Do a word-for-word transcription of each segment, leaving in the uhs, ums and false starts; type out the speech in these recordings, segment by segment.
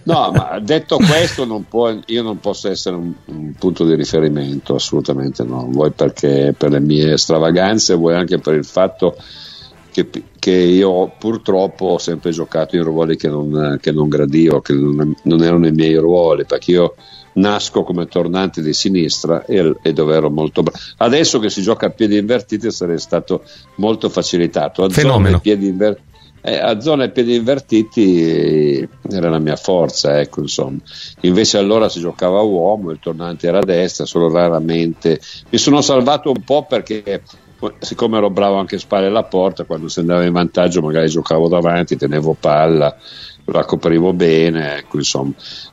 No, ma detto questo, non può, io non posso essere un, un punto di riferimento, assolutamente no. Vuoi perché per le mie stravaganze, vuoi anche per il fatto che, che io purtroppo ho sempre giocato in ruoli che non, che non gradivo, che non, non erano i miei ruoli, perché io nasco come tornante di sinistra e, e dove ero molto bravo. Adesso che si gioca a piedi invertiti sarei stato molto facilitato. A Fenomeno. zone piedi invertiti Eh, a zona e piedi invertiti era la mia forza, ecco, insomma. Invece allora si giocava a uomo, il tornante era a destra, solo raramente. Mi sono salvato un po' perché siccome ero bravo anche a spallare la porta, quando si andava in vantaggio magari giocavo davanti, tenevo palla, la coprivo bene, ecco, insomma.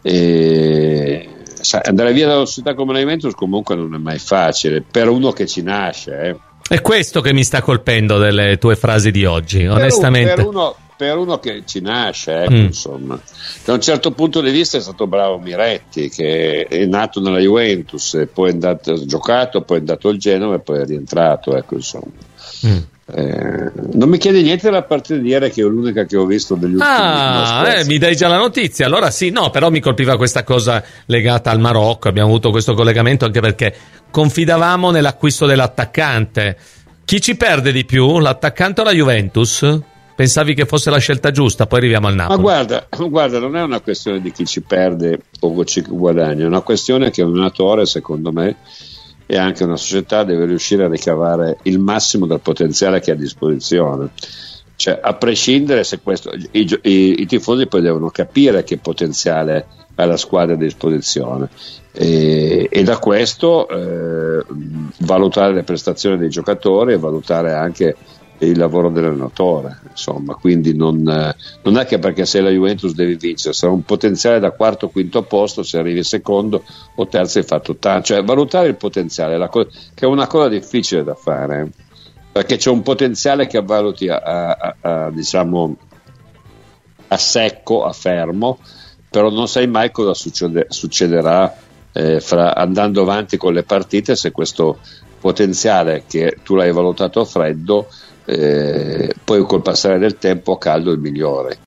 E sai, andare via dalla società come la Juventus comunque non è mai facile per uno che ci nasce, eh. È questo che mi sta colpendo delle tue frasi di oggi, per onestamente. Per uno, per uno che ci nasce, ecco, Mm. insomma. Da un certo punto di vista è stato bravo Miretti, che è nato nella Juventus, e poi è andato, ha giocato, poi è andato al Genova e poi è rientrato, ecco, insomma. Mm. Eh, non mi chiedi niente della partita di ieri, che è l'unica che ho visto degli ultimi. Ah, no, eh, mi dai già la notizia. Allora sì, no, però mi colpiva questa cosa legata al Marocco. Abbiamo avuto questo collegamento anche perché confidavamo nell'acquisto dell'attaccante. Chi ci perde di più, l'attaccante o la Juventus? Pensavi che fosse la scelta giusta? Poi arriviamo al Napoli. Ma guarda, guarda, non è una questione di chi ci perde o ci guadagna, è una questione che un allenatore, secondo me, e anche una società deve riuscire a ricavare il massimo del potenziale che ha a disposizione. Cioè, a prescindere se questo, i, i, i tifosi poi devono capire che potenziale ha la squadra a disposizione, e, e da questo eh, valutare le prestazioni dei giocatori e valutare anche il lavoro dell'allenatore, insomma. Quindi non, non è che perché sei la Juventus devi vincere, sarà un potenziale da quarto o quinto posto, se arrivi secondo o terzo hai fatto tanto. Cioè, valutare il potenziale, la co- che è una cosa difficile da fare, eh? Perché c'è un potenziale che valuti a, a, a, a, diciamo a secco, a fermo, però non sai mai cosa succede, succederà eh, fra, andando avanti con le partite, se questo potenziale che tu l'hai valutato a freddo, eh, poi col passare del tempo a caldo è il migliore.